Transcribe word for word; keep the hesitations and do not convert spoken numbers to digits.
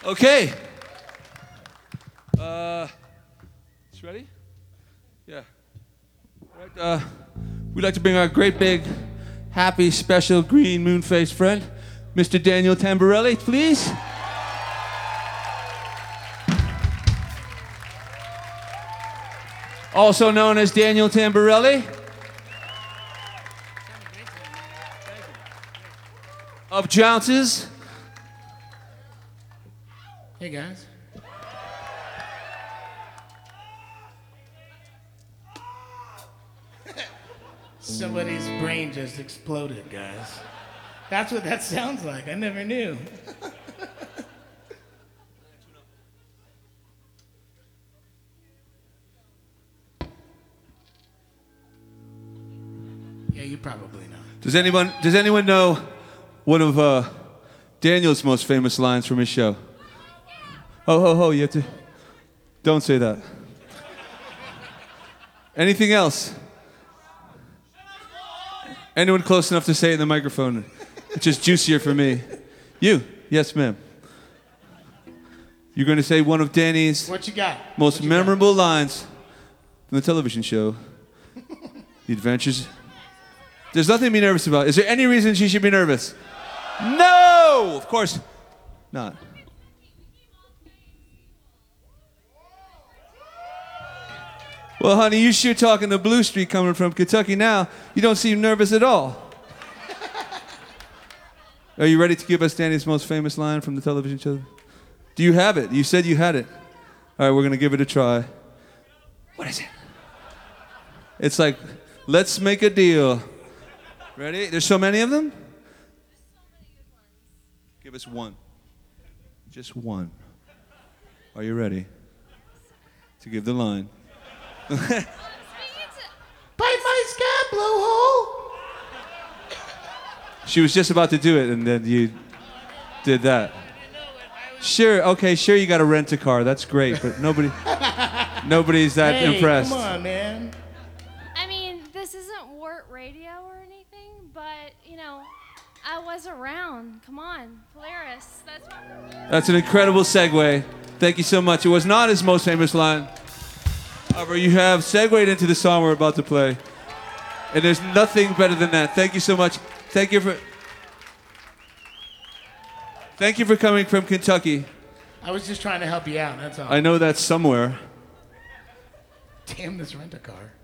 Okay. Uh, it's ready? Yeah. All right, uh, we'd like to bring our great big, happy, special green moon-faced friend, Mister Daniel Tamborelli, please. Also known as Daniel Tamborelli. Of Jounces. Hey guys. Somebody's brain just exploded, guys. That's what that sounds like. I never knew. Yeah, you probably know. Does anyone does anyone know one of uh, Daniel's most famous lines from his show? Ho ho ho! You have to. Don't say that. Anything else? Anyone close enough to say it in the microphone? It's just juicier for me. You? Yes, ma'am. You're going to say one of Danny's What you got? most What you memorable lines from the television show, The Adventures. There's nothing to be nervous about. Is there any reason she should be nervous? No! Of course not. Well, honey, you sure talking to Blue Street coming from Kentucky now. You don't seem nervous at all. Are you ready to give us Danny's most famous line from the television show? Do you have it? You said you had it. All right, we're going to give it a try. What is it? It's like, let's make a deal. Ready? There's so many of them? Give us one. Just one. Are you ready to give the line? Bite my scab, blowhole. She was just about to do it, and then you did that. Sure, okay, sure you got to rent a car. That's great, but nobody, nobody's that Hey, impressed. Come on, man. I mean, this isn't Wart Radio or anything, but, you know, I was around. Come on, Polaris. That's what... That's an incredible segue. Thank you so much. It was not his most famous line. However, you have segued into the song we're about to play. And there's nothing better than that. Thank you so much. Thank you for Thank you for coming from Kentucky. I was just trying to help you out, that's all. I know that's somewhere. Damn this rent-a-car.